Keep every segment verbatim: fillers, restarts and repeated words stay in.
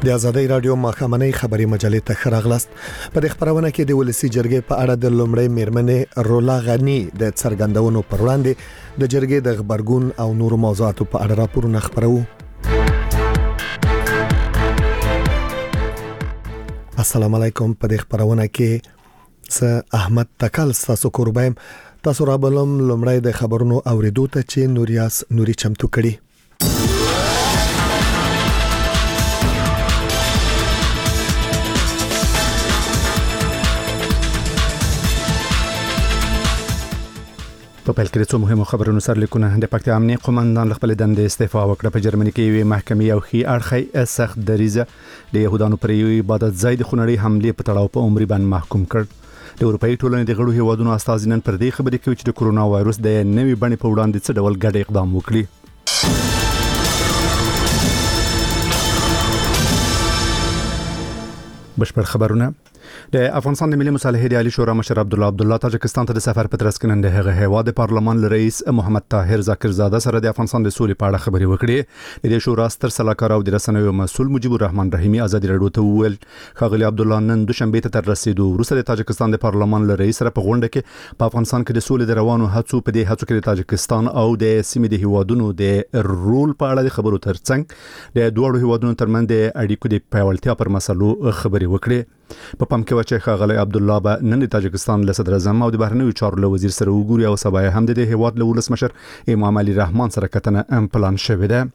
د آزادۍ رادیو ماخامنۍ خبري مجلې ته خراغلاست. په دې خبرونه کې د ولسی جرګې په اړه د لومړی میرمنې رولا غنی د څرګندونو پر وړاندې د جرګې د خبرګون او نورو موضوعاتو په اړه راپورونه خبرو. السلام علیکم. په دې خبرونه کې س احمد تکل تاسو قربایم تاسو را بلم لومړی د خبرونو اوریدو ته چې نوریاس نوري چمتو کړي. په پیل کې څو مهمه خبرونه سره لیکونه. د پکتیا امنیه قومندان خپل دندې استعفا وکړه. په جرمني کې یوې محکمې یو خي اړخي سخت دریزه د يهودانو پر یو عبادت ځای د خونړۍ حمله په تړاو په عمري باندې محکوم کړ. د اروپאי ټولنې د غړو هیوادونو استازینن پر دې خبرې کوي چې د کرونا وایروس د نوې بڼې په وړاندې څه ډول ګډ اقدام وکړي. بشپړ خبرونه. د افغانستان د ملي مصالحې د عالی شورا مشر عبد الله عبد الله تاجکستان ته د سفر په ترڅ کې نن د هغه هیواد د پارلمان رئیس محمد طاهر ذاکر زاده سره د افغانستان د سولې په اړه خبرې وکړې. د شورا ستر سلاکار او د رسنیو مسؤل مجيب الرحمن رحیمی ازادي رادیو ته وویل خغلی عبد الله نن دوشنبه ته تر رسیدو وروسته د تاجکستان د پارلمان رئیس سره په غونډه کې په افغانستان کې د سولې د روانو هڅو په دې هڅو کې د تاجکستان او د سیمې د هیوادونو د رول په اړه د خبرو ترڅنګ د دوه هیوادونو ترمنځ د اړیکو د پیاوړتیا پر مسلو خبرې وکړې. په پام کې واچي خغلی عبد الله به نن د تاجکستان له صدر اعظم او د بهرنیو چارو له وزیر سره وګوري او سبا هم د هیواد له ولسمشر امام علي رحمان سره کتنه ام پلان شوې ده.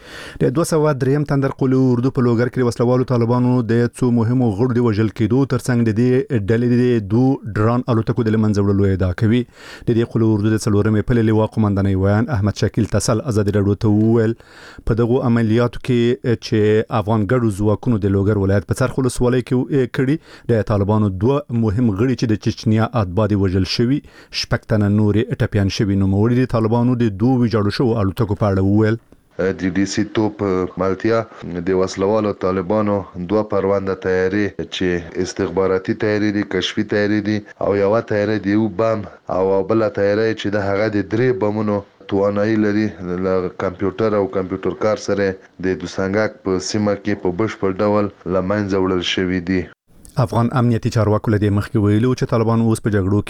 د دوه سوه دریم تندر قلو اردو په لوګر کې وسلوالو طالبانو د څو مهمو غړو د وژل کېدو ترڅنګ د دې ډلې د دو ډرون الوتکو د لمنځه وړلو ادعا کوي. د دې قلو اردو د څلورمې په لوا قومندانۍ ویان احمد شکیل تسل ازادي رادیو ته وویل په دغه عملیاتو کې چې افغان ګډو ځواکونو د لوګر ولایت په څرخ ولسوالۍ کې کړي د طالبانو دوه مهم غړي چې د چچنیا اتباع وژل شوی شپږ نورې ټپيان شوی نو موري د طالبانو د دوه ویجاړو شو الوتکو په اړه وویل. د ډي سي توپ مالتیا د وسلوالو طالبانو دوه پرونده تیاری چې استخباراتي تیاری دي کشفي تیاری دي او یو تیاری دی یو بم او بل تیاری چې د هغه د درې بمونو توانایي لري ل کمپیوټر او کمپیوټر کار سره د دوسنګاک په سیمه کې په بشپړ ډول لمنځه وړل شوی دي. افغان امنیتي چارواکو له دې مخکې ویلو چې طالبان اوس په جګړو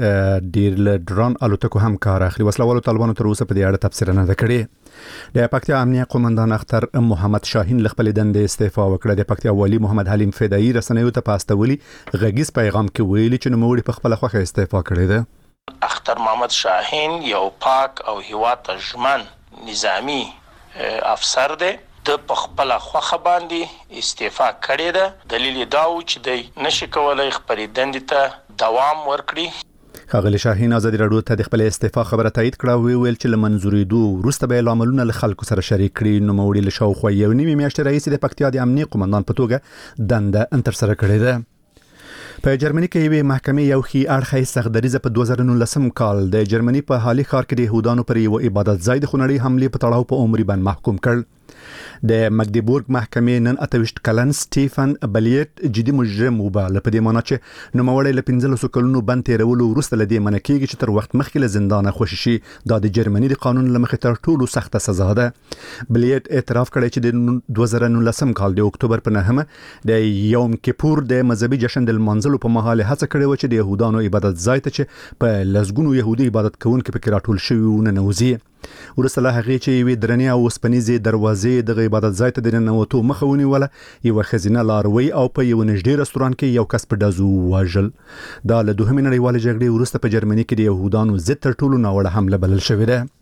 کې ډیر له ډرون الوتکو هم کار اخلي. وسلوالو طالبانو تر اوسه په دې اړه تفسیر نه کړی. د پکتیا امنیه قومندان اختر محمد شاهین خپل دندې استعفا وکړه. د پکتیا والی محمد حلیم فدایی رسنیو ته پاستولي غږیز پیغام کې ویلي چې نوموړي په خپل خوخه استعفا کړی ده. اختر محمد شاهین یو پاک او هیواد تجمن نظامی افسر دی. د پخپل خوخه باندې استعفا کړی ده. دلیل دا و چې د نشي کولای خپل دندې ته دوام ورکړي. خغلی شاهین ازادي رادیو ته د خپل استعفا خبره تایید کړه. وی ویل چې لمنځوري دوه وروسته به لاملونه له خلکو سره شریک کړي. نو موري له شاوخوا یو نیمه میاشتې رئیس د پکتیا د امنیه قومندان په توګه دنده انتر سره کړې ده. په جرمني کې یوې محکمې یو خي اړخي سخت دریزه په دوه زره نولسم کال د جرمني په حالي ښار کې د يهودانو پر یو عبادت ځای د خونړۍ حمله په تړاو په عمري باندې محکوم کړ. د مګدیبورګ محکمې نن اتويشت کلن سټيفن بلیټ جدي مجرم وباله په دې معنی چې نو مولای له پنځلسو کلونو بند تیرولو وروسته لدې منکیږي چې تر وخت مخکې له زندانه خوشي شي. دا د جرمني د قانون لمخې تر ټولو سخته سزا ده. بلیټ اعتراف کړی چې د دوه زره نولسم کال د اکتوبر په نهمه د یوم کیپور د مذهبي جشن د منځلو په مهال هڅه کړې و چې د يهودانو عبادت ځای ته چې په لزګونو يهودي عبادت کوونکو پکې راټول شوی ونه نوځي. ورسره له هغه چې وی درنې او سپنيزي دروازې د عبادت ځای ته د ننوتو مخاوني ولا یو خزینه لاروي او په یو نږدې رستوران کې یو کس په دازو واجل. دا له دوهمې نړیوالې جګړې وروسته په جرمني کې د يهودانو ضد تر ټولو ناوړه حمله بلل شوې ده.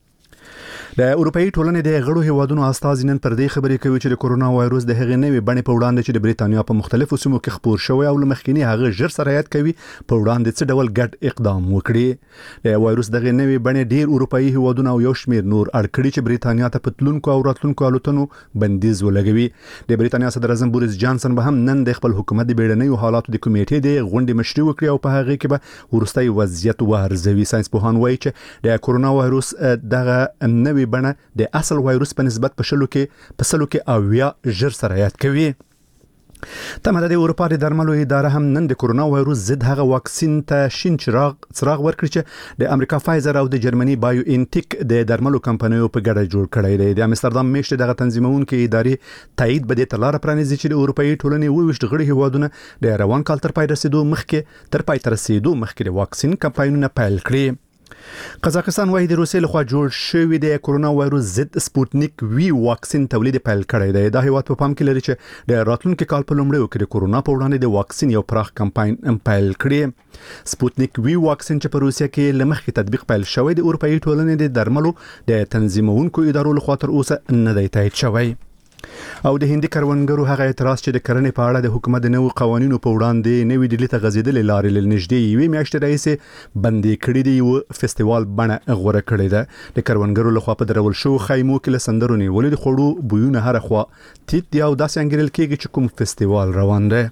د اروپאי ټولنې د غړو هیوادونو استازینن پر دې خبرې کوي چې د کرونا وایروس د هغې نوې بڼې په وړاندې چې د بریتانیا په مختلفو سیمو کې خپور شوی او لمخکینی هغه ژر سرایت کوي په وړاندې څه ډول ګډ اقدام وکړي. د وایروس دغه نوې بڼې ډیر اروپאי هیوادونه او یو شمیر نور اړکړي چې بریتانیا ته پتلونکو او راتلونکو الوتنو بندیز ولګوي. د بریتانیا صدر اعظم بوریس جانسن به هم نن د خپل حکومت د بیړنیو حالاتو د کمیټې د غونډې مشري وکړي او په هغه کې به ورستۍ وضعیت وارزوي. ساينس پوهان وایي چې د کرونا وایروس دغه نوې بڼه د اصل وایروس په نسبت په شلو کې په سلو کې اویا ژر سرایت کوي. تمه د اروپا د درملو اداره هم نن د کرونا وایروس ضد هغه واکسین ته شین چراغ څراغ ورکړي چې د امریکا فایزر او د جرمني بایو انټیک د درملو کمپنیو په ګډه جوړ کړی دی. د امستردام میشته دغه تنظیمونکو ادارې تایید به د تلار پرانیزي چې د اروپאי ټولنې وویشت غړي هیوادونه د روان کال تر پای رسیدو مخکې تر پای تر رسیدو مخکې د واکسین کمپاینونه پیل کړي. قزاقستان وايي د روسیې لخوا جوړ شوی د کرونا وایروس ضد سپوتنیک وی واکسین تولید پیل کړی دی. دا هیواد په پام کې لري چې د راتلونکي کال په لومړیو کې د کرونا په وړاندې د واکسین یو پراخ کمپاین پیل کړي. سپوتنیک وی واکسین چې په روسیې کې لمخکې تطبیق پیل شوی د اروپאי ټولنې د درملو د تنظیمونکو ادارو لخوا تر اوسه نه دی تایید شوی. او د هندي کروندګرو هغه اعتراض چې د کرنې په اړه د حکومت د نوو قوانینو په وړاندې نوې ډیلي ته غځېدلې لارې له نږدې یوې میاشتې راهیسې بندي کړي دي. یو فستیوال بڼه غوره کړې ده. د کروندګرو لخوا په درول شو خیمو کې له سندرو نیولې د خوړو بویونه هره خوا تیت دی او داسې انګیرل کېږي چې کوم فستیوال روان دی.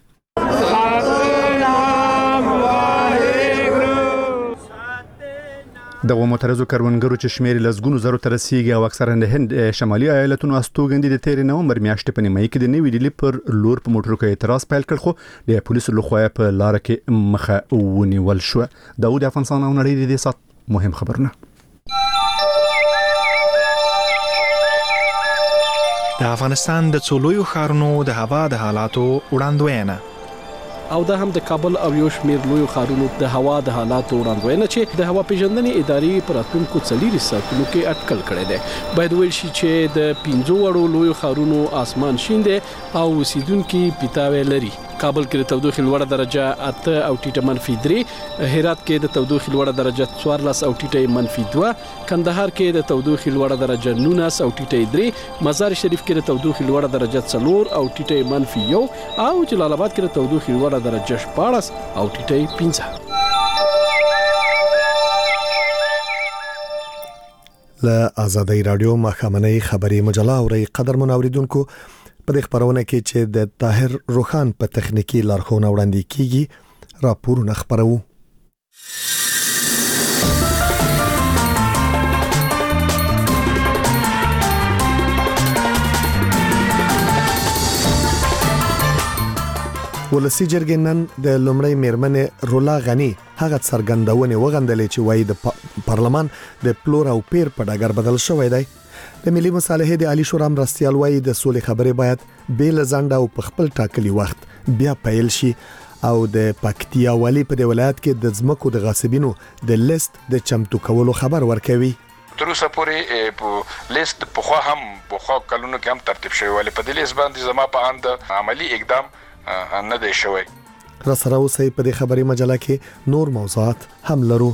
د معترضو کروندګرو چې شمیر لزګونو زرو تر رسیدي او اکثرا د هند شمالي ایالتونو استوګندې د تیر نومبر میاشتې په نیمه کې د نوې ډیلي پر لور په موټرو کې اعتراض پیل کړ خو د پولیسو لخوا په لار کې مخه ونیول شو. داود افغانستان او نړۍ د سات مهم خبرونه. د افغانستان د څولوي ښارونو د هوا د حالاتو وړاندوینه او دا هم د کابل او یو شمیر لوی ښارونو د هوا د حالاتو وړاندوینه چې د هوا پیژندنې ادارې پر اتونکو څلوري ساتلو کې اټکل کړی دی. باید ویل شي چې د پنځو وړو لوی ښارونو اسمان شین دی او اوسیدونکو پیتاوي لري. کابل کې د تودوخې لوړه درجه اته او ټیټه منفي درې، هرات کې د تودوخې لوړه درجه څوارلس او ټیټه منفي دوه، کندهار کې د تودوخې لوړه درجه نولس او ټیټه درې، مزار شریف کې د تودوخې لوړه درجه څلور او ټیټه منفي یو او جلال آباد کې د تودوخې لوړه درجه شپاړس او ټیټه پنځه. له آزادۍ رادیو مخامنۍ خبري مجله اوري قدر منوریدونکو په دې خبرونه کې چې د طاهر روخان په تخنیکی لارښوونه وړاندې کیږي راپورونه خبرو. ولسی جرګې نن د لومړی میرمنې رولا غنی هغه څرګندونه وغندلې چې وایي د پارلمان د پلور او پیر په ډګر بدل شوی دی. د ملي مصالحې د عالی شورا مرستيال وایي د سولې خبرې باید بیل ځنډ او په خپل ټاکلي وخت بیا پیل شي او د پکتیا والی په د ولایت کې د ځمکو د غاصبینو د لیست د چمتو کولو خبر ورکوي. تر اوسه پورې په لیست په خو هم په خو کلونو کې هم ترتیب شوی ولې په دې لیست باندې زما په اند عملی اقدام نه دی شوی. را سره اوسې په دې خبري مجله کې نور موضوعات هم لرو.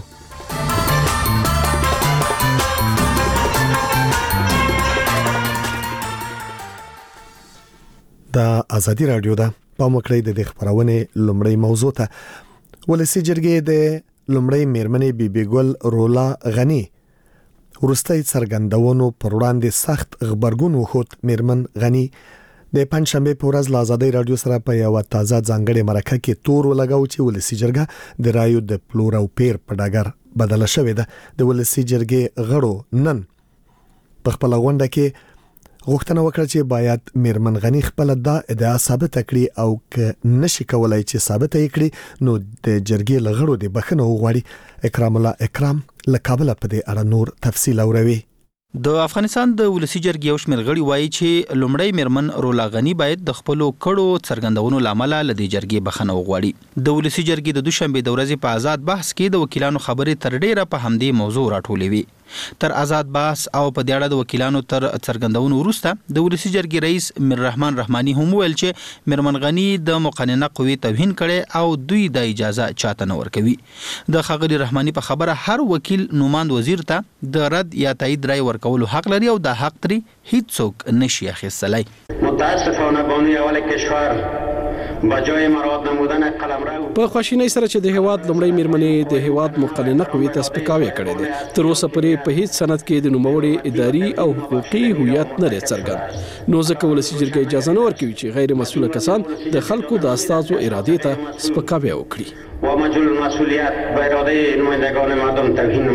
د ازادي رادیو ده په مکړې د خبرونه لومړی موضوع ته ولسی جرګې د لومړی میرمنې بیبي ګل رولا غنی ورستۍ څرګندونو پر وړاندې سخت خبرګون وخت. میرمن غنی د پنځشنبه په ورځ له ازادي رادیو سره په یو تازه ځانګړي مرکه کې تور ولګاو چې ولسی جرګه د رایو د پلور او پیر په ډګر بدل شوې ده. د ولسی جرګې غړو نن په خپل غونډه کې غوښتنه وکړه چې باید میرمن غنی خپل دا ادعا ثابت کړي او ک نشي کولای چې ثابت کړي نو د جرګې لغړو د بخنه وغواړي. اکرام الله اکرام له کابل په دې اړه نور تفصیل اوروي. د افغانستان د ولسی جرګې یو شمېر غړي وایي چې لومړی میرمن رولا غنی باید د خپل کړو څرګندونو لامل له دې جرګې بخنه وغواړي. د ولسی جرګې د دوشنبه د ورځې په آزاد بحث کې د وکیلانو خبرې تر ډیره په همدې موضوع راټولې وي. تر آزاد بحث او په دې اړه د وکیلانو تر څرګندونو وروسته د ولسی جرګې رئیس میر رحمان رحماني هم ویل چې میرمن غنی د مقننه قوې توهین کړي او دوی د اجازه چاته نه ورکوي. د خغلی رحماني په خبره هر وکیل نوماند وزیر ته د رد یا تایید رای ورکول حق لري او د حق تری هیڅ څوک نشي اخیستلای. متاسفانه بانی اول کشور بجای مراد نمودن قلمرو په خواشینۍ سره چې د هواد لومړی میرمنې د هواد مقننه قوې ته سپکاوی کړی دی. تر اوسه پورې په هیڅ سند کې د نوموړي اداري او حقوقي هویت نه لري څرګند. نو ځکه ولسی جرګې اجازه نه ورکوي چې غیر مسؤل کسان د خلکو د استازو ارادې ته سپکاوی وکړي. و مجهول المسئولیت به اراده نمایندگان مردم توهین نماید.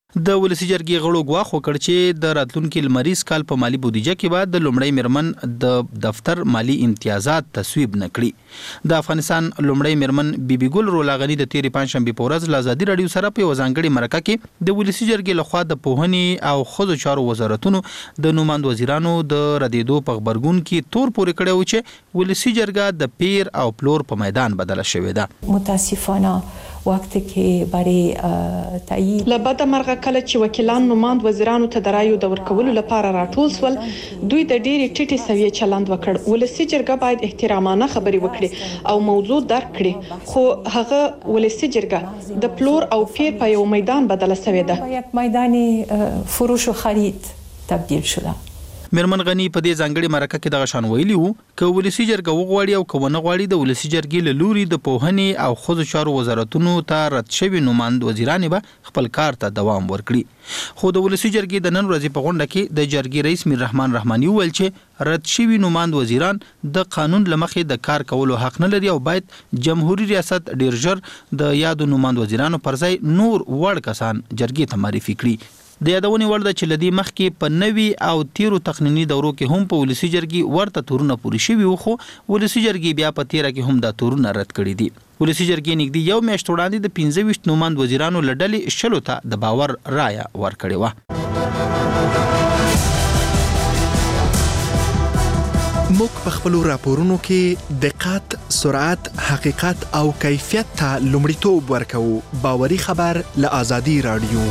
د ولسی جرګې غړو غواخ وکړ چې د راتلونکي لمریز کال په مالی بودیجه کې بعد د لومړی مرمن د دفتر مالی امتیازات تصویب نکړي. د افغانستان لومړی مرمن بیبي ګل رولا غنی د تیری پنځشنبه په ورځ له ازادي رادیو سره په وزانګړي مرکه کې د ولسی جرګې لخوا د پوهنې او خزو چارو وزارتونو د نوماند وزیرانو د ردیدو په خبرګون کې تور پورې کړی و چې ولسی جرګه د پیر او پلور په میدان بدله شوې ده. متاسفانه وقتی که برای تایید لبد مرغه کله چې وکیلان نوماند وزیرانو ته درایو د ورکولو لپاره راټول سول دوی د ډېری ټیټي سویې چلند وکړ. ولسی جرګه باید احترامانه خبري وکړي او موضوع درک کړي خو هغه ولسی جرګه د پلور او پیر په یو میدان بدله شوې ده. یک میدان فروش و خرید تبدیل شده. مرمن غنی په دې ځانګړي مرکه کې د غشان ویلی وو ک ولسی جرګه وغواړي او کونه غواړي د ولسی جرګې له لوري د پوهنې او خزو چارو وزارتونو ته رد شوی نوماند وزیران به خپل کار ته دوام ورکړي. خو د ولسی جرګې د نن ورځې په غونډه کې د جرګې رئیس میر رحمان رحماني ویل چې رد شوی نوماند وزیران د قانون لمخې د کار کولو حق نه لري او باید جمهوریت ریاست ډیر ژر د یادو نوماند وزیرانو پر ځای نور وړ کسان جرګې ته معرفي کړي. د یادونې وړ ده چې لدی مخکې په نوي او تیرو تقنینی دورو کې هم په ولسی جرګې ورته تورونه پوری شوي وو خو ولسی جرګې بیا په تیره کې هم دا تورونه رد کړي دي. ولسی جرګې نږدې یو میاشت وړاندې د پنځه ویشت نوماند وزیرانو لړلې شلو ته د باور رایه ورکړې وه. موږ په خپلو راپورونو کې دقت، سرعت، حقیقت او کیفیت ته لومړیتوب ورکوو. باوري خبر له آزادي رادیو.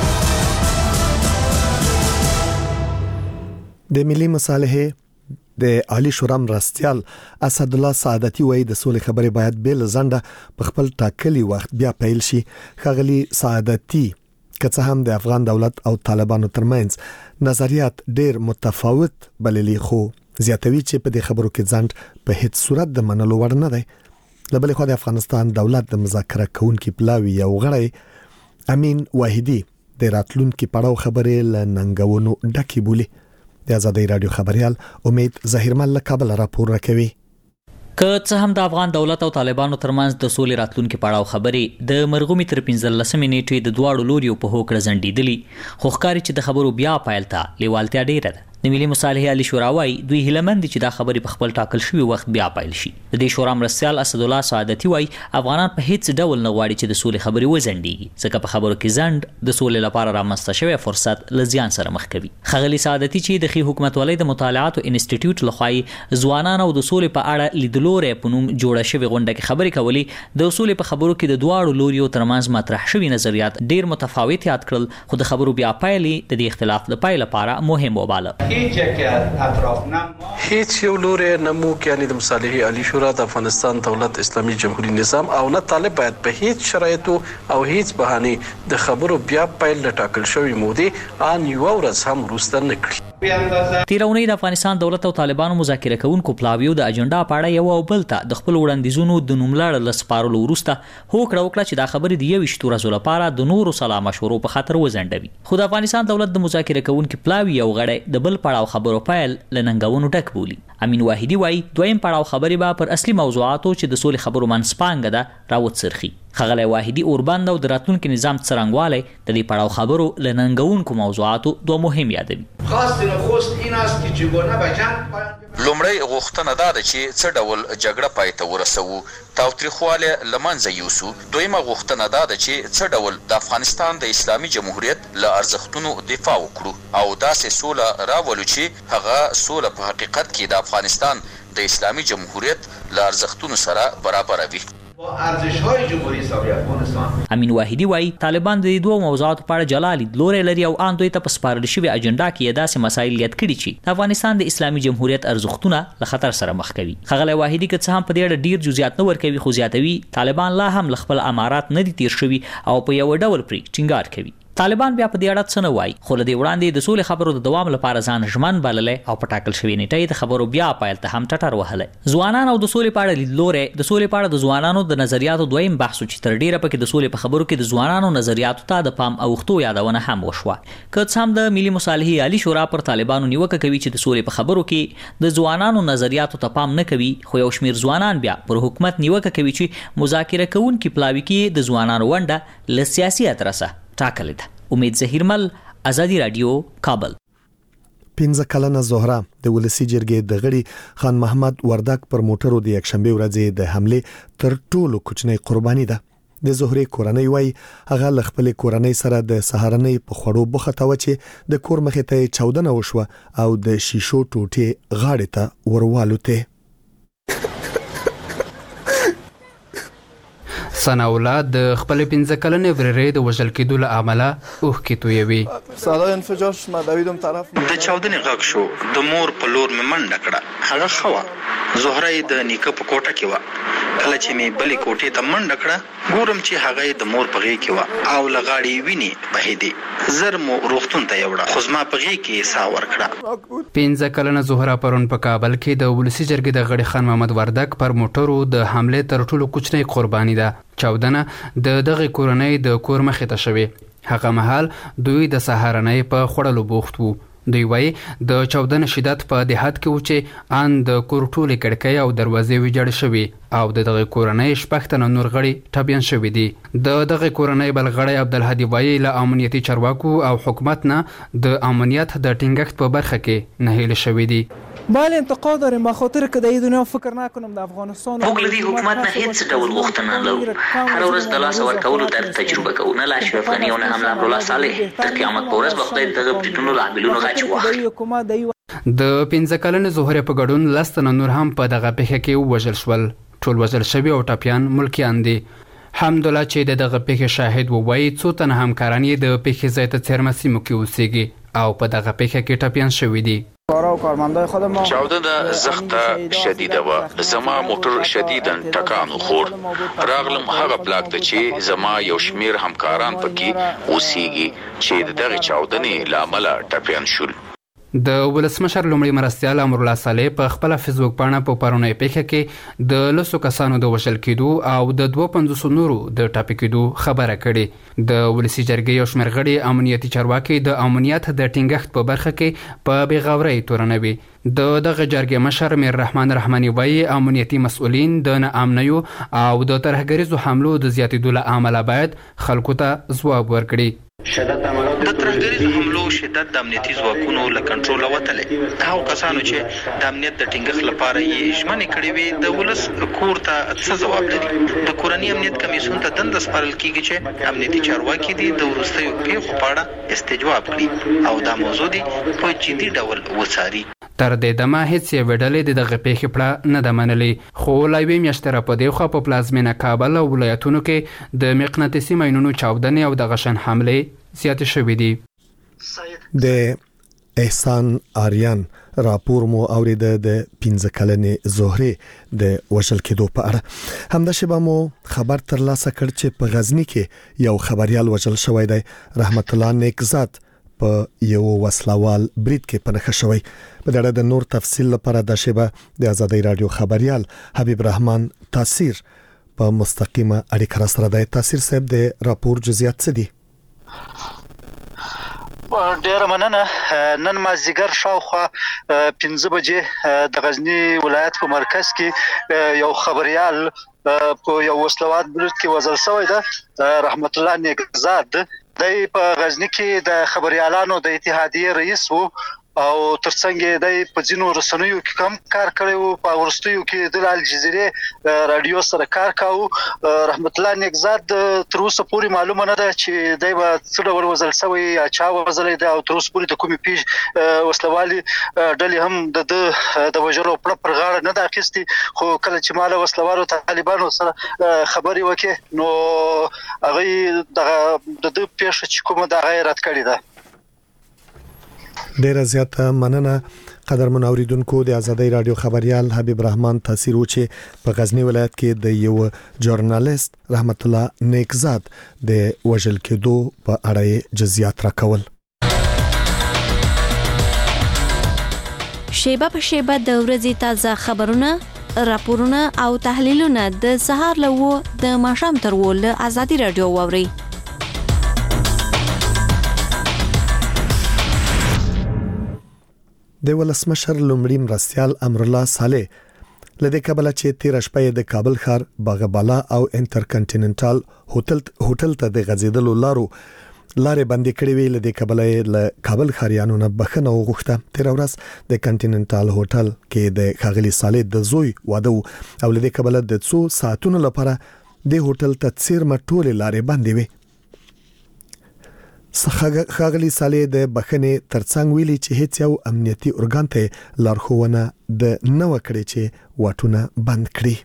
د ملي مصالحې د عالی شورا مرستیال اسد الله سعادتي وایي د سولې خبرې باید بل زنده په خپل ټاکلي وخت بیا پیل شي. خغلی سعادتي که هم د افغان دولت او طالبانو ترمنځ نظریات ډیر متفاوت بللی خو زیاتوي چې په دې خبرو کې ځند په هیڅ صورت د منلو وړ نه دی. لبل خو د افغانستان دولت د مذاکره کوونکو پلاوی یو غړی امین واحدی د راتلونکو پړاو خبرې ل ننګونو ډکی بولی. د آزادۍ رادیو خبريال امید ظاهرمن له کابل راپور راکوي. که څه هم د افغان دولت او طالبانو ترمنځ د سولې راتلونکو پړاو خبرې د مرغومي تر پنځلسمې نیټې د دواړو لوريو په هوکړه ځنډېدلې خو ښکاري چې د خبرو بیا پایل ته لیوالتیا ډیره ده. د ملي مصالحې عالی شورا وايي دوی هیلمند چې دا خبرې په خپل ټاکل شوی وخت بیا پایل شي. د دې شورا مرستیال اسد الله سعادتي وايي افغانان په هیڅ ډول نه غواړي چې د سولې خبرې وځنډيږي ځکه په خبرو کې ځند د سولې لپاره رامنځته شوی فرصت لزیان سره مخ کوي. خغلی سعادتي چې د خي حکومت ولې د مطالعاتو انسټیټیوټ لخوا ځوانان او د سولې په اړه لیدلوري په نوم جوړه شوی غونډه کې خبرې کولې د سولې په خبرو کې د دواړو لوريو ترمنځ مطرح شوی نظریات ډیر متفاوت یاد کړل خو د خبرو بیا پایلې د دې اختلاف د پای لپاره مهم وباله. هیڅ یو لوري نمو کې یعنی د مصالحې عالی شورا د افغانستان دولت اسلامي جمهوریت نظام او نه طالب باید په هیڅ شرایطو او هیڅ بهانه د خبرو بیا پایل لټاکل شوی مودي ان یو ورځ هم وروسته نکړي. تیرونی د افغانستان دولت او طالبانو مذاکره کوونکو پلاویو د اجنډا په اړه یو او بل ته د خپل وړاندیزونو د نوملړ لسپارلو وروسته هوکړه وکړه چې دا خبرې د یو شتو ورځې لپاره د نورو سلا مشورو په خاطر وزندوي. خو د افغانستان دولت د مذاکره کوونکو پلاوی یو غړی د بل پړاو خبرو پایل لننګونو ټک بولی. امین واحدی وای دویم پړاو خبرې به پر اصلي موضوعاتو چې د سولې خبرو منسپانګه ده راوت سرخي. خغلی واحدی اوربند او د راتلونکو نظام څرنګوالی د دې پړاو خبرو لننګونکو موضوعاتو دوه مهم یادوي. خاص نخست این است که چگونه به جنگ لومړی غوښتنه دا ده چې څه ډول جګړه پای ته ورسوو تاوتریخوالی له منځه یوسو. دویمه غوښتنه دا ده چې څه ډول د افغانستان د اسلامي جمهوریت له ارزښتونو دفاع وکړو او داسې سوله راولو چې هغه سوله په حقیقت کې د افغانستان د اسلامي جمهوریت له ارزښتونو سره برابر وي. ارزش‌های جمهوری اسلامی افغانستان. امین واحدی وای طالبان د دوه موضوعاتو په اړه جلا لیدلوري لري او ان دوی ته په سپارل شوی اجنډا کې داسې مسایل یاد کړي چې د افغانستان د اسلامي جمهوریت ارزښتونه له خطر سره مخ کوي. خغلی واحدی که څه هم په دې اړه ډیر جزئیات نه ورکوي خو زیاتوي طالبان لا هم خپل امارات نه دي تیر شوي او په یو ډول پرې ټینګار کوي. طالبان بیا په دې اړه څه نه وایي خو له دې وړاندې د سولې خبرو د دوام لپاره ځان ژمن بللی او په ټاکل شوې نیټه د خبرو بیا پایل ته هم ټټر وهلی. ځوانان او د سولې په اړه لیدلوري د سولې په اړه د ځوانانو د نظریاتو دویم بحث چې تر ډیره پکې د سولې په خبرو کې د ځوانانو نظریاتو ته د پام اوښتو یادونه هم وشوه. که څه هم د ملي مصالحې عالی شورا پر طالبانو نیوکه کوي چې د سولې په خبرو کې د ځوانانو نظریاتو ته پام نه کوي خو یو شمیر ځوانان بیا پر حکومت نیوکه کوي چې مذاکره کوونکي پلاوي کې د ځوانانو ونډه له سیاسي اترسه ټاکلې ده. امید زهیرمل، ازادي رادیو، کابل. پنځه کلنه زهره د ولسی جرګې د غړي خان محمد وردک پر موټرو د یکشنبه ورځې د حمله تر ټولو کوچنی قرباني ده. د زهره کورنۍ وای هغه ل خپل کورنۍ سره د سهارنۍ په خوړو بوخته و چې د کور مخې ته چودنه وشوه او د شیشو ټوټې غاړې ته وروالوته. ثناءالله د خپل پنځه کلنې ورېرې د وژل کېدو له امله اوښکې تویوي. صدای انفجار شما دویدم طرف د چاودنې غږ شو، د مور په لور مې منډه کړه. هغه خوا زهره د نیکه په کوټه کې و. کله چې مې بلې کوټې ته منډه کړه ګورم چې هغه د مور په غېږ کې و او له غاړې وینې بهېدې. زر مو روغتون ته یوړه خو زما په غېږ کې ساه ورکړه. پنځه کلنه زهره پرون په کابل کې د ولسی جرګې د غړي خان محمد وردک پر موټرو د حمله تر ټولو کوچنی قرباني ده. چاودنه د دغه کورنۍ د کور مخې ته شوې. هغه مهال دوی د سهارنۍ په خوړلو بوخت وو. دوی وایي د چاودنې شدت په دهات کې و چې ان د کور ټولې کړکۍ او دروازې ویجاړې شوې او د دغه کورنۍ شپږ تنه نور غړي ټپیان شوي دي. د دغه کورنۍ بل غړی عبدالهادي وایي له امنیتي چارواکو او حکومت نه د امنیت د ټینګښت په برخه کې نهیلې شوي دي. بله انتقاد داریم به خاطر که در دنیا فکر نکنم در افغانستان موږ له دې حکومت نه هیڅ ډول غوښتنه نه لرو. هر ورځ د لاس ورکولو درد تجربه کوو. نه له اشرف غني او نه هم له امرالله صالح. تر قیامت په ورځ به خدای دغه بریدونو له عاملونو غچ واخلي. د پنځه کلنې زهرې په ګډون لس تنه نور هم په دغه پیښه کې ووژل شول. ټول وژل شوي او ټپیان ملکیان دي. حمدالله چې د دغه پیښې شاهد ووایي څو تنه همکاران یې د پیښې ځای ته څیرمه سیمو کې اوسېږي او په دغه پیښه کې ټپیان شوي دي. چاودنه زخته شدیده و. زما موټر شدیداً ټکان وخوړ. راغلم هغه پلاک ته چې زما یو شمیر همکاران پکې اوسېږي چې د دغه چاودنې له امله ټپیان شول. د ولسمشر لومړي مرستیال امرالله صالح په خپل فیسبوک باندې په پرونی پیښه کې د لسو کسانو د وژل کېدو او د دوه پنځوس نورو د ټاپي کېدو خبره کړې. د ولسی جرګې یو شمېر غړي امنیتي چارواکي د امنیت د ټینګښت په برخه کې په بېغورۍ تورنوي. د دغه جرګې مشر میر رحمان رحماني وایي امنیتي مسؤلین د ناامنیو او د ترهګریزو حملو د زیاتېدو له امله باید خلکو ته ځواب ورکړي. د ترهګریزو حملو شدت د امنیتي ځواکونو له کنټروله وتلی. هغو کسانو چې د امنیت د ټینګښت لپاره یې ژمنې کړې وي د ولس کور ته څه ځواب لري؟ د کورني امنیت کمیسیون ته دنده سپارل کیږي چې امنیتي چارواکي دي د وروستیو پیښو په اړه استجواب کړي او دا موضوع دي په جدي ډول وڅاري. تر دې دمه هیڅ یوې ډلې د دغه پیښې پړه نه ده منلې خو له یوې میاشتې را په دې خوا په پلازمینه کابل او ولایتونو کې د مقناطیسي ماینونو چاودنې او دغه شان حملې زیاتې شوې دي. د احسان آریان راپور مو اوریده د پنځه کلنې زهرې د وژل کېدو په اړه. همدا شبه مو خبر ترلاسه کړ چې په غزنی کې یو خبريال وژل شوی دی. رحمت الله نیکزاد په یو وسلوال برید کې پنهخه شوی. په دغه د نور تفصیل لپاره د شبه د ازادي رادیو خبريال حبیب رحمان تاثیر په مستقیمه اړیکه را سره د تاثیر صاحب د راپور جزئیات څه دي؟ ډیره مننه. نن مازدیګر شاوخوا پنځه بجې د غزنی ولایت په مرکز کې یو خبريال په یو وسلوال برید کې وژل شوی دی. رحمت الله نیکزاد دی په غزنی کې د خبريالانو د اتحادیې رئیس وو او ترڅنګ دی په ځینو رسنیو کې کم کار کړی وو. په ورستیو کې د الجزیره رادیو سره کار کاوه. رحمت الله نیکزاد تر اوسه پورې معلومه نه ده چې دی به څه ډول وژل شوی یا چا وژلی دی او تر اوسه پورې د کومې پیښې وسلوالي ډلې هم د د وژلو پړه پر غاړه نه ده اخیستې. خو کله چې ما له وسلوالو طالبانو سره خبرې وکړې نو هغوی دغه د ده پیښه چې کومه ده هغه یې رد کړې ده. ډیره زیاته مننه قدرمن اوریدونکو. د ازادي رادیو خبريال حبیب رحمان تاثیر و چې په غزنی ولایت کې د یو ژورنالیست رحمت الله نیکزاد د وژل کېدو په اړه جزئیات راکول. شیبه په شیبه د ورځې تازه خبرونه، راپورونه او تحلیلونه د سهار له د ماښام تر ول ازادي رادیو ووري. د ولسمشر لومړي مرستیال امرالله صالح لدې کابل چې تیر شپه د کابل ښار باغ بالا او انټرکنټیننټال هوټل هوټل ته د غځیدلو لارو لارې بندې کړې وې. له دې کبله له کابل خاریانو نه بخښنه وغوښته. تیر ورځ د کنټیننټال هوټل کې د ښاغلي صالح د زوی واده او له دې کبله د څو ساعتونو لپاره د هوټل ته څیرمه ټولې لارې بندې وې. ښاغلي صالح د بخښنې ترڅنګ ویلي چې هیڅ یو امنیتي ارګان ته لارښوونه د نه وکړي چې واټونه بند کړي.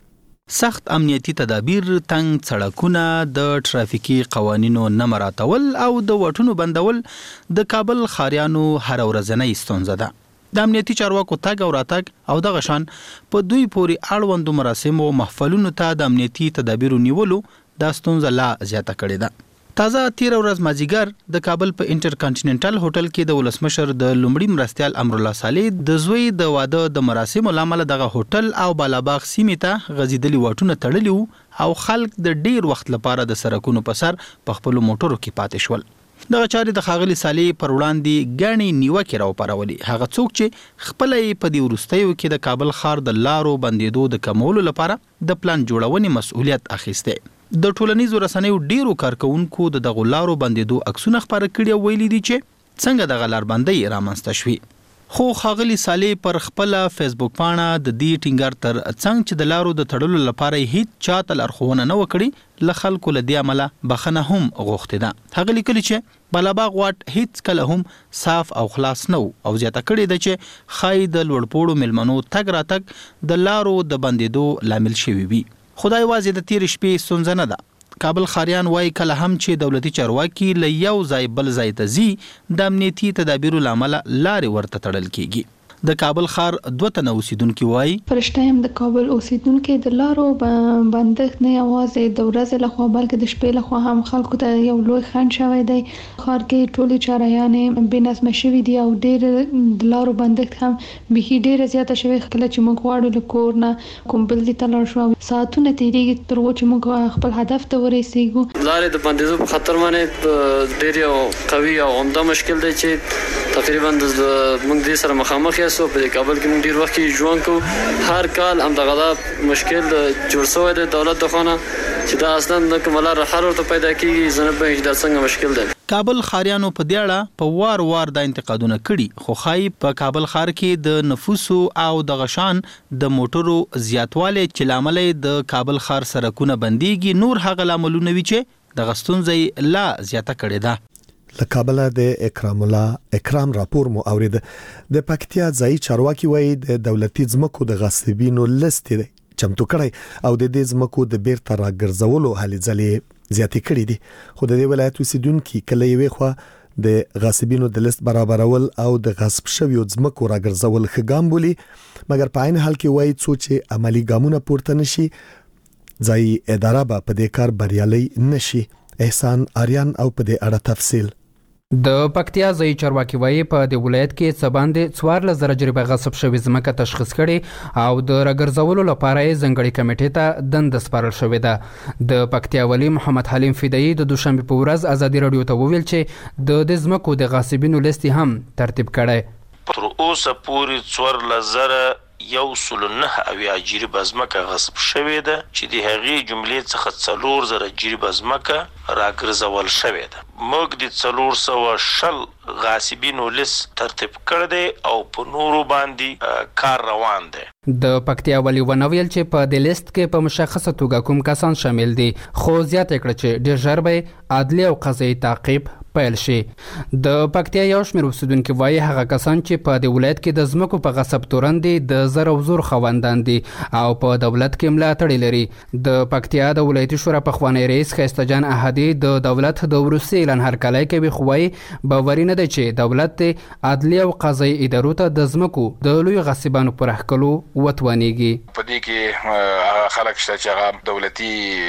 سخت امنیتي تدابیر، تنګ سړکونه، د ټرافیکي قوانینو نه مراعاتول او د واټونو بندول د کابل خاریانو هر ورځنۍ ستونزه ده. د امنیتي چارواکو تګ او راتګ او دغه شان په دوی پورې اړوندو مراسمو او محفلونو ته د امنیتي تدابیرو نیولو دا ستونزه لا زیاته کړې ده. تازه تیر ورځ مازیګر د کابل په انټر کانټیننټل هوټل کې د ولسمشر د لومړي مرستیال امر الله صالح د زوی د واده د مراسمو لامل دغه هوټل او بالاباغ سیمې ته غزیدلي واټونه تړلي او خلک د ډیر وخت لپاره د سرکونو په سر په خپل موټرو کې پاتې شول. دغه چارې د ښاغلي صالح پر وړاندې ګڼې نیوکې راوپارولې. هغه څوک چې خپل په دې وروستیو کې د کابل ښار د لارو بندېدو د کمولو لپاره د پلان جوړونې مسؤلیت اخیسته. د ټولنیزو رسنیو ډیرو کارکونکو د دغه لارو بندېدو عکسونه خپاره کړي او ویلي دي چې څنګه دغه لار بندۍ رامنځته شوې. خو ښاغلي صالح پر خپل فیسبوک پاڼه د دې ټینګار تر څنګ چې د لارو د تړلو لپاره هیڅ چاته لارښوونه نه وکړي له خلکو له دې عمله بخښنه هم غوښتې ده. هغه لیکلي چې بالاباغ واټ هیڅ کله هم صاف او خلاص نه او زیاته کړې ده چې ښایي د لوړپوړو میلمنو تګ راتګ د لارو د بندېدو لامل شوی وي. خدای واځي د تیر شپې ستونزه نه ده. کابل خاریان وایي کله هم چې دولتي چارواکي له یو ځای بل ځای ته ځي د امنیتي تدابیرو لامل لارې ورته تړل کیږي. د کابل ښار دوه تنه اوسیدونکو وایي فرشته هم د کابل اوسیدونکو د لارو بندښت نه یوازې د ورځې لخوا بلکې د شپې لخوا هم خلکو ته یو لوی خنډ شوی دی. ښار کې ټولې چارایانې بې نظمه شوي دي او ډېر د لارو بندښت هم بیخي ډېره زیاته شوې. کله چې موږ غواړو له کور نه کوم بل ځای ته لاړ شو ساعتونه تېرېږي تر څو چې موږ خپل هدف ته ورسېږو. لارې د بندېدو په خطر باندې ډېر یو قوي او عمده مشکل دی چې تقریبا د موږ دې سره مخامخ یاستو. په کابل کې موږ ډیر وخت کې ژوند کوو. هر کال هم دغه مشکل جوړ شوی دی دولت د خانه چې دا اصلا د کومه لار حل ورته پیدا کیږي. زه نه پوهیږم چې دا څنګه مشکل دی. کابل خاریانو په دې اړه په وار وار د انتقادونه کړي خو خای په کابل ښار کې د نفوسو او د غشان د موټرو زیاتواله چې لامل د کابل ښار سرکونه بنديږي نور هغه لاملونه وی چې د غستونځي لا زیاته کړي ده. له کابل د اکرام الله اکرام راپور مو اورید. د پکتیا ځای چارواکي وایي د دولتي ځمکو د غصبینو لست دی چمتو کړی او د دې ځمکو د بیرته راګرځولو هلې ځلې زیاتې کړې دي. خو د دې ولایت اوسیدونکو کله یوې خوا د غصبینو د لست برابرول او د غصب شویو ځمکو راګرځول ښه ګام بولي مګر په عین حال کې وایي څو چې عملی ګامونه پورته نشي ځای اداره به په دې کار بریالي نشي. احسان آریان او په دې اړه تفصیل. د پکتیا ځای چارواکي وایي په د ولایت کې څه باندې څوارلس زره جریبه غصب شوې ځمکه تشخیص کړي او د راګرځولو لپاره یې ځانګړې کمیټې ته دنده سپارل شوې ده. د پکتیا والي محمد حلیم فدایي د دوشنبه په ورځ ازادي رادیو ته وویل چې د دې ځمکو د غاصبینو لیست هم ترتیب کړي. تر اوسه پورې څوارلس زره یو سل نه اویا جریبه ځمکه غصب شوې ده چې د هغې جملې څخه څلور زره جریبه ځمکه راګرځول شوې ده. موږ د څلور سوه شل غاصبینو لیست ترتیب کړی دی او په نورو باندې کار روان دی. د پکتیا والي ونویل چې په دې لیست کې په مشخصه توګه کوم کسان شامل دي خو زیاته کړه چې ډېر ژر به عدلي او قضایي تعقیب پیل شي. د پکتیا یو شمېر اوسیدونکو وایي هغه کسان چې په دې ولایت کې د ځمکو په غصب تورن دي د زر او زور خواندان دي او په دولت کې ملاتړ لري. د پکتیا د ولایتي شورا پخوانی رئیس ښایسته جان احدي د دولت د وروستي اعلان هرکلی کوي خو وایي باوري نه دی چې دولت عدلي او قضایي ادارو ته د ځمکو د لوی غصبانو پر احکلو وتوانیږي. په دې کې خلک شته چې هغه دولتي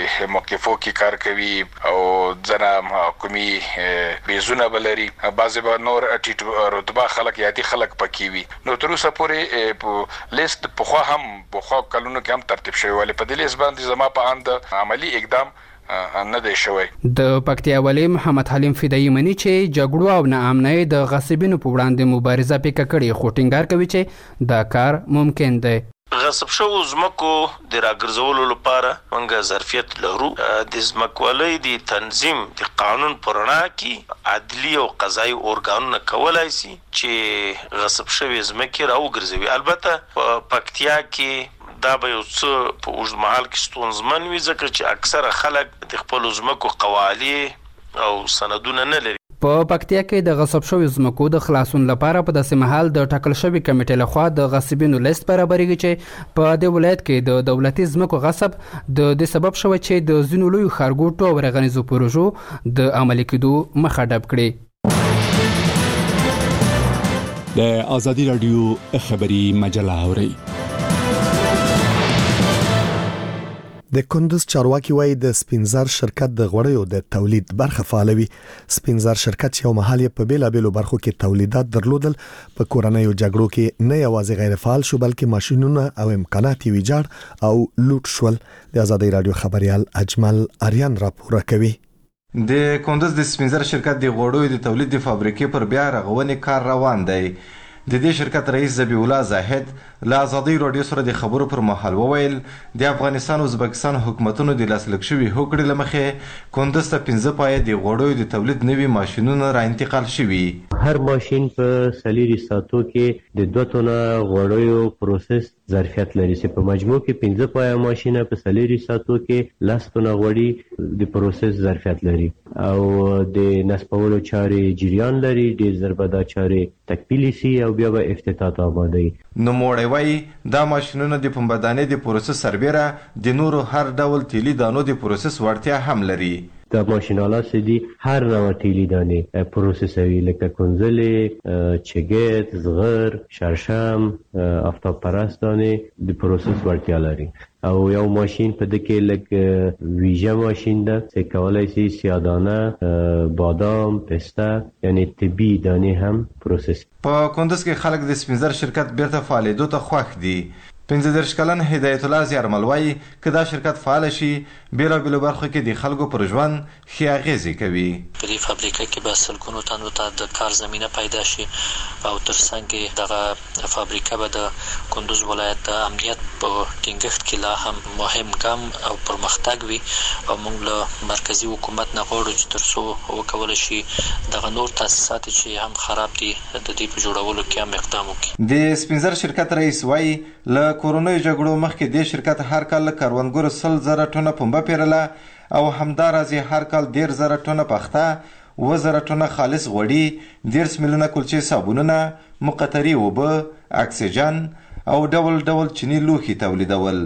موقفو کې کار کوي او ځنه حکومي بیزونه بلري بعضې به نور ټیټ رتبه خلک یادي خلک پکې وي. نو تر اوسه پورې په لیست پخوا هم پخوا کلونو کې هم ترتیب شوی ولې په دې لیست باندې زما په اند عملی اقدام نه دی شوی. د پکتیا والي محمد حلیم فدایي مني چې جګړو او ناامنۍ د غصبینو په وړاندې مبارزه پکې کړې خو ټینګار کوي چې دا کار ممکن دی. غصب شوو ځمکو د راګرځولو لپاره موږ ظرفیت لرو. د ځمکوالۍ د تنظیم د قانون پر رڼا کې عدلي او قضایي ارګانونه کولای شي چې غصب شوي ځمکې راوګرځوي. البته په پکتیا کې دا به یو څه په اوږد مهال کې ستونزمن وي ځکه چې اکثره خلک د خپلو ځمکو قوالې او سندونه نه لري. په پکتیا کې د غصب شوي ځمکو د خلاصون لپاره په داسې مهال د ټاکل شوي کمیټې لخوا د غاصبینو لیست برابرېږي چې په دې ولایت کې د دولتي ځمکو غصب د دې سبب شوی چې د ځینو لویو ښارګوټو او رغنیزو پروژو د عملي کېدو مخه ډب کړي. د آزادي راډیو خبري مجله اورئ. د کندز چارواکي وایي د سپینزر شرکت د غوړیو د تولید برخه فعالوي. سپینزر شرکت یو محل په بیلابېلو برخو کې تولیدات درلودل. په کورنیو جګړو کې نه یوازې غیر فعال شو بلکې ماشينونه او امکانات یې ویجاړ او لوټ شول. د آزادي رادیو خبريال اجمل اریان راپور کوي. د کندز د سپینزر شرکت د غوړیو د تولید د فابریکې پر بیا رغونې کار روان دی. د دې شرکت رئیس ذبیح الله زاهد له آزادي رادیو سره د خبرو پر مهال وویل د افغانستان او ازبکستان حکومتونو د لاسلیک شوي هوکړې له مخې کندز ته پنځه پایه د غوړیو د تولید نوي ماشینونه را انتقال شوي. هر ماشین په څلور ساعتو کې د دوه تنه غوړیو پروسس ظرفیت لري چې په مجموع کې پنځه پایه ماشینه په څلور ساعتو کې لس تنه غوړي د پروسس ظرفیت لري او د نصبولو چارې جریان لري. ډېر زر به دا چارې تکمیلي سي او بیا به افتتاح ته آماده وي. نوموړی وایي دا ماشینونه د پنبهدانې د پروسس سربیره د نورو هر ډول تیلي دانو د پروسس وړتیا هم لري. دا ماشینالات چې دي هر نوع تیلي دانې پروسسوي لکه کنځلې، چګیت، زغر، شړشم، آفتاب پرست دانې د پروسس وړتیا لري. او یو ماشین په دې کې لکه ویژه ماشین ده چې کولای شي سیادانه، بادام، پسته یعنی طبي دانې هم پروسس. په کندز کې خلک د سپینزر شرکت بیرته فعالیدو ته خوښ دي. پنځه دېرش کلن هدایت الله زیارمل وایي که دا شرکت فعال شي بیلابېلو برخو کې د خلکو پر ژوند ښې اغېزې کوي. په دې فابریکه کې به سلګونو تنو ته د کار زمینه پیدا شي او ترڅنګ کې دغه فابریکه به د کندز ولایت د امنیت په ټینګښت کې لا هم مهم ګام او پرمختګ وي او موږ له مرکزي حکومت نه غواړو چې تر څو وکولی شي دغه نور تاسیسات چې هم خراب دي د دې په جوړولو کې هم اقدام وکړي. د سپینزر شرکت رئیس وایي له کورونیو جګړو مخکې دې شرکت هر کال له کروندګرو سل زره ټنه پنبه پیرله او همداراز هر کال ډېر زره ټنه پخته، اوه زره ټنه خالص غوړي، دېرش میلیونه کلچې صابونونه، مقطرې اوبه، اکسیجن او ډول ډول چینی لوښي تولیدول.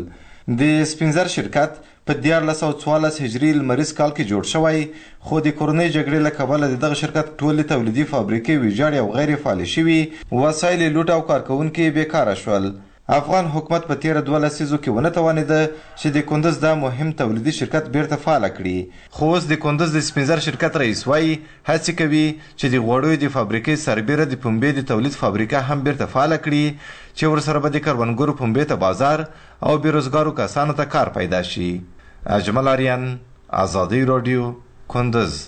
د سپینزر شرکت په دیارلس سوه څوارلس هجري لمریز کال کې جوړ شوی خو د کورنۍ جګړې له کبله د دغه شرکت ټولې تولیدي فابریکې ویجاړې او غیر فعالې شوي، وسایل یې لوټ او کارکوونکي بیکاره شول. افغان حکومت په تیره دوه لسیزو کې ونه توانېده چې د کندز دا مهم تولیدي شرکت بیرته فعاله کړي. خو اوس د کندز د سپینزر شرکت رئیس وایي هڅې کوي چې د غوړیو د فابریکې سربیره د پنبې د تولید فابریکه هم بیرته فعاله کړي چې ورسره به د کروندګرو پنبې ته بازار او بېروزګارو کسانو ته کار پیدا شي. اجمل اریان، آزادي راډیو، کندز.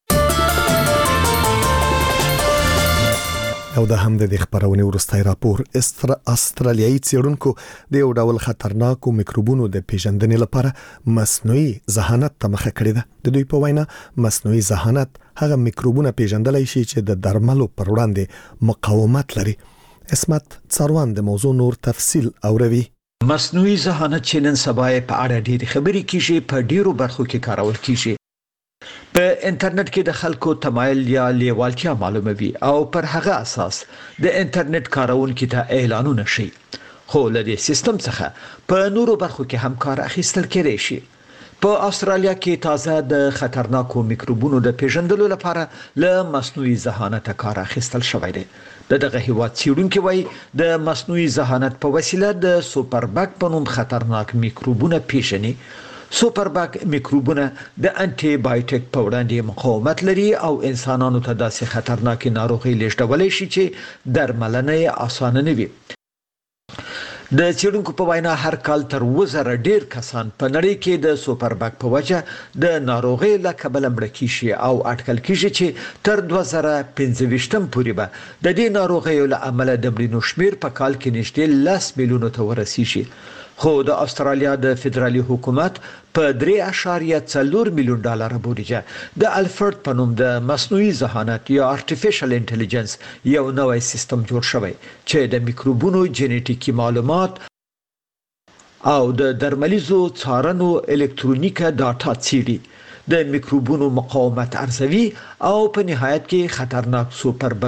او د هم د خبرونه ورستای راپور استر استرالیایي څېړونکو د یو ډول خطرناکو میکروبونو د پیژندنې لپاره مصنوعي ذهانت ته مخه کړې ده. د دوی په وینا مصنوعي ذهانت هغه میکروبونه پیژندلای شي چې د درملو پر وړاندې مقاومت لري. اسمت څاروان د موضوع نور تفصیل اوروي. مصنوعي ذهانت چې نن سبا په اړه ډېرې خبرې کیږي په ډیرو برخو کې کارول کیږي. په انټرنیټ کې د خلکو تمایل یا لیوالتیا معلوموي او پر هغه اساس د انټرنیټ کارونکو ته اعلانونه شي. خو له دې سیستم څخه په نورو برخو کې هم کار اخیستل کېدای شي. په استرالیا کې تازه د خطرناکو میکروبونو د پیژندلو لپاره له مصنوعي ذهانت کار اخیستل شوی دی. دغه هیواد څېړونکي وایي د مصنوعي ذهانت په وسیله د سوپربک په نوم خطرناک میکروبونه پیژني. سوپربک میکروبونه د انټي بایوټیک په وړاندې مقاومت لري او انسانانو ته داسې خطرناکې ناروغۍ لیږدولی شي چې درملنه یې اسانه نه وي. د چیرونکو په وینا هر کال تر وزره ډیر کسان په نړۍ کې د سوپر بګ په وجه د ناروغي له کبله مړه کیږي او اټکل کیږي چې تر دوه زره پنځه ویشتم پورې به د دې ناروغي له امله د مړینو شمیر په کال کې نږدې لس میلیونو ته ورسیږي. خو د استرالیا د فدرالي حکومت په درې اعشاریه څلور میلیون ډالر بودیجه د الفرد په نوم د مصنوعي ذهانت یا ارتفیشل انټيليجنس یو نوې سیستم جوړ شوی چې د میکروبونو جنټیکي معلومات او د درملیزو څارنو الکترونیکه ډاټا څېړي، د میکروبونو مقاومت ارزوي او په نهایت کې خطرناک سوپر